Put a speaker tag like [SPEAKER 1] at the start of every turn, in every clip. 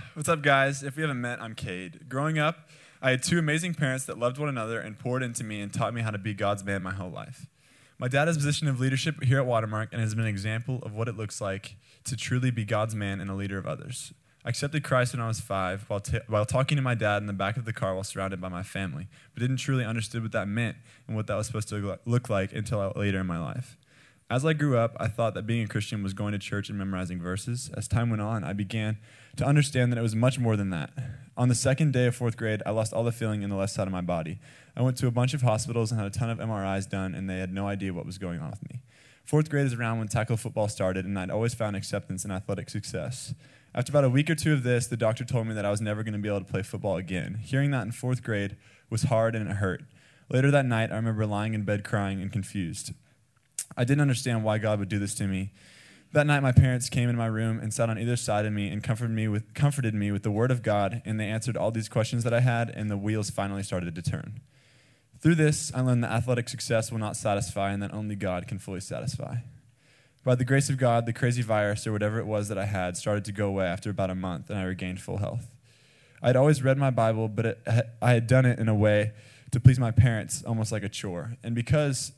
[SPEAKER 1] What's up, guys? If we haven't met, I'm Cade. Growing up, I had two amazing parents that loved one another and poured into me and taught me how to be God's man my whole life. My dad has a position of leadership here at Watermark and has been an example of what it looks like to truly be God's man and a leader of others. I accepted Christ when I was 5 while talking to my dad in the back of the car while surrounded by my family, but didn't truly understand what that meant and what that was supposed to look like until later in my life. As I grew up, I thought that being a Christian was going to church and memorizing verses. As time went on, I began to understand that it was much more than that. On the second day of 4th grade, I lost all the feeling in the left side of my body. I went to a bunch of hospitals and had a ton of MRIs done, and they had no idea what was going on with me. 4th grade is around when tackle football started, and I'd always found acceptance in athletic success. After about a week or two of this, the doctor told me that I was never going to be able to play football again. Hearing that in 4th grade was hard and it hurt. Later that night, I remember lying in bed crying and confused. I didn't understand why God would do this to me. That night, my parents came into my room and sat on either side of me and comforted me with the Word of God, and they answered all these questions that I had, and the wheels finally started to turn. Through this, I learned that athletic success will not satisfy and that only God can fully satisfy. By the grace of God, the crazy virus or whatever it was that I had started to go away after about a month, and I regained full health. I had always read my Bible, but I had done it in a way to please my parents, almost like a chore, and because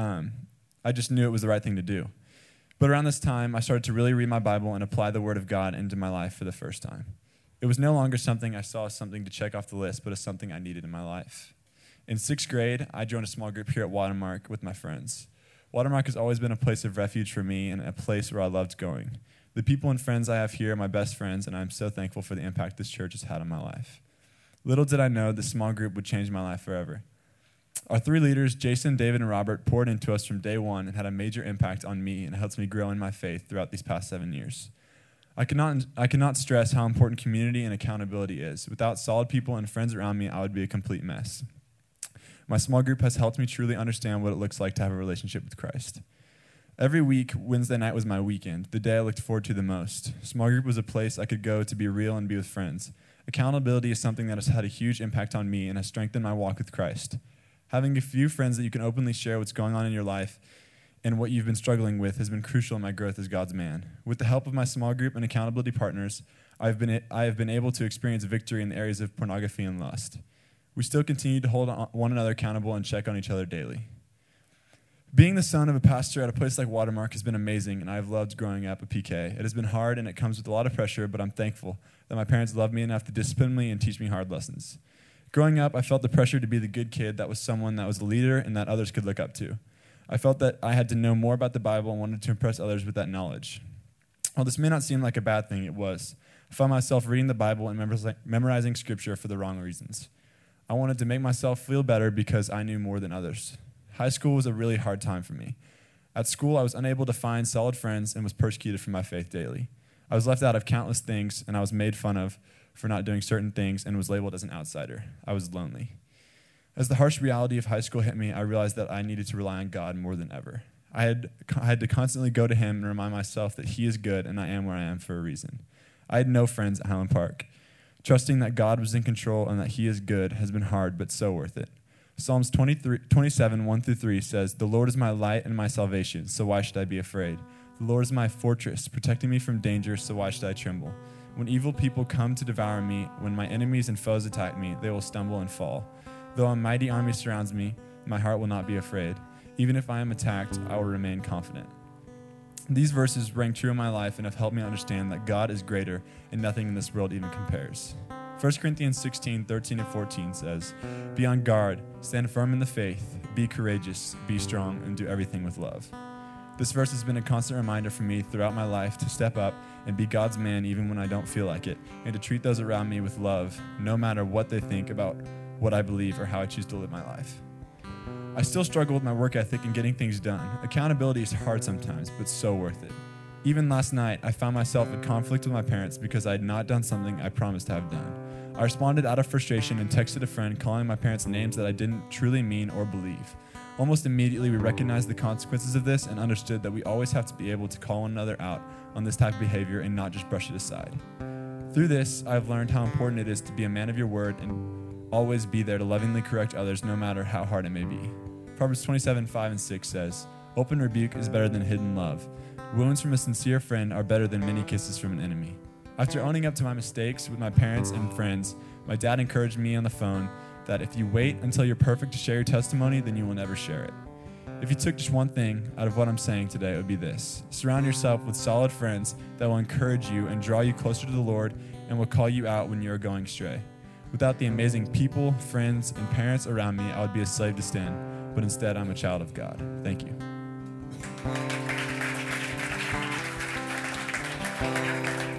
[SPEAKER 1] I just knew it was the right thing to do. But around this time, I started to really read my Bible and apply the Word of God into my life for the first time. It was no longer something I saw as something to check off the list, but as something I needed in my life. In 6th grade, I joined a small group here at Watermark with my friends. Watermark has always been a place of refuge for me and a place where I loved going. The people and friends I have here are my best friends, and I'm so thankful for the impact this church has had on my life. Little did I know this small group would change my life forever. Our 3 leaders, Jason, David, and Robert, poured into us from day one and had a major impact on me and helped me grow in my faith throughout these past 7 years. I cannot stress how important community and accountability is. Without solid people and friends around me, I would be a complete mess. My small group has helped me truly understand what it looks like to have a relationship with Christ. Every week, Wednesday night was my weekend, the day I looked forward to the most. Small group was a place I could go to be real and be with friends. Accountability is something that has had a huge impact on me and has strengthened my walk with Christ. Having a few friends that you can openly share what's going on in your life and what you've been struggling with has been crucial in my growth as God's man. With the help of my small group and accountability partners, I have been able to experience victory in the areas of pornography and lust. We still continue to hold one another accountable and check on each other daily. Being the son of a pastor at a place like Watermark has been amazing, and I've loved growing up a PK. It has been hard, and it comes with a lot of pressure, but I'm thankful that my parents love me enough to discipline me and teach me hard lessons. Growing up, I felt the pressure to be the good kid that was someone that was a leader and that others could look up to. I felt that I had to know more about the Bible and wanted to impress others with that knowledge. While this may not seem like a bad thing, it was. I found myself reading the Bible and memorizing Scripture for the wrong reasons. I wanted to make myself feel better because I knew more than others. High school was a really hard time for me. At school, I was unable to find solid friends and was persecuted for my faith daily. I was left out of countless things, and I was made fun of for not doing certain things and was labeled as an outsider. I was lonely. As the harsh reality of high school hit me, I realized that I needed to rely on God more than ever. I had to constantly go to Him and remind myself that He is good and I am where I am for a reason. I had no friends at Highland Park. Trusting that God was in control and that He is good has been hard, but so worth it. Psalms 27, 1-3 says, "The Lord is my light and my salvation, so why should I be afraid? The Lord is my fortress, protecting me from danger, so why should I tremble? When evil people come to devour me, when my enemies and foes attack me, they will stumble and fall. Though a mighty army surrounds me, my heart will not be afraid. Even if I am attacked, I will remain confident." These verses rang true in my life and have helped me understand that God is greater and nothing in this world even compares. 1 Corinthians 16, 13 and 14 says, "Be on guard, stand firm in the faith, be courageous, be strong, and do everything with love." This verse has been a constant reminder for me throughout my life to step up and be God's man even when I don't feel like it, and to treat those around me with love, no matter what they think about what I believe or how I choose to live my life. I still struggle with my work ethic and getting things done. Accountability is hard sometimes, but so worth it. Even last night, I found myself in conflict with my parents because I had not done something I promised to have done. I responded out of frustration and texted a friend calling my parents names that I didn't truly mean or believe. Almost immediately, we recognized the consequences of this and understood that we always have to be able to call one another out on this type of behavior and not just brush it aside. Through this, I've learned how important it is to be a man of your word and always be there to lovingly correct others no matter how hard it may be. Proverbs 27, 5 and 6 says, "Open rebuke is better than hidden love. Wounds from a sincere friend are better than many kisses from an enemy." After owning up to my mistakes with my parents and friends, my dad encouraged me on the phone that if you wait until you're perfect to share your testimony, then you will never share it. If you took just one thing out of what I'm saying today, it would be this. Surround yourself with solid friends that will encourage you and draw you closer to the Lord and will call you out when you are going astray. Without the amazing people, friends, and parents around me, I would be a slave to sin, but instead I'm a child of God. Thank you.